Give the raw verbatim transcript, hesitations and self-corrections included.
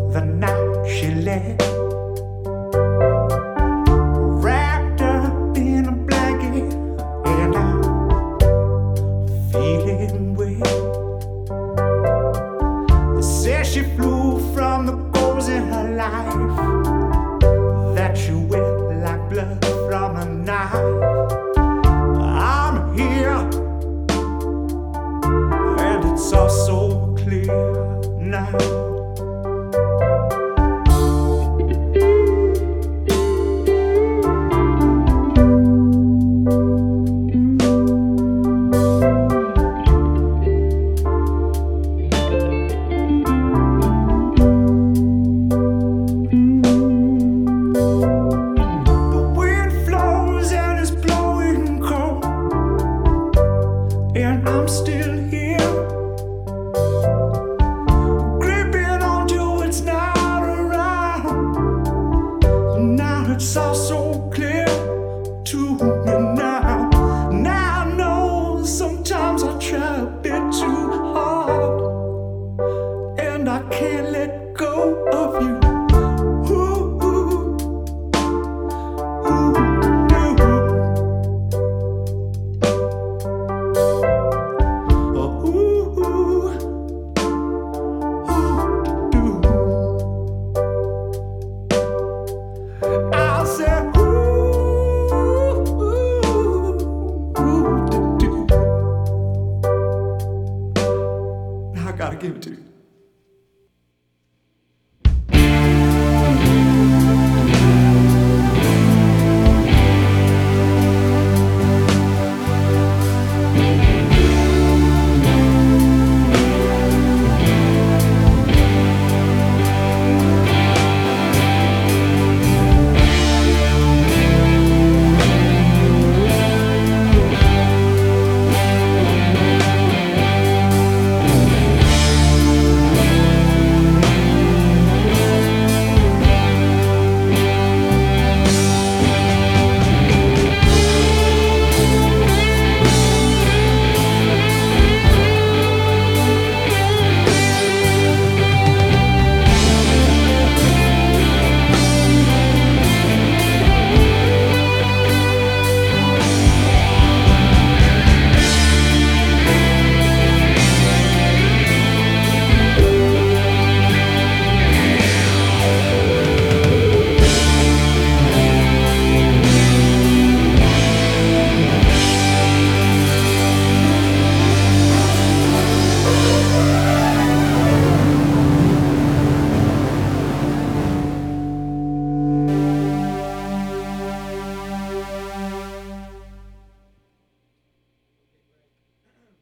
the night she left, wrapped up in a blanket, and I'm feeling wet. They say she flew from the goals in her life, that she went like blood from a knife. I'm here, and it's all so clear now. And I'm still here, gripping onto it's not around. Now it's all so clear to me now. Now I know sometimes I try a bit too hard, and I can't let go of you.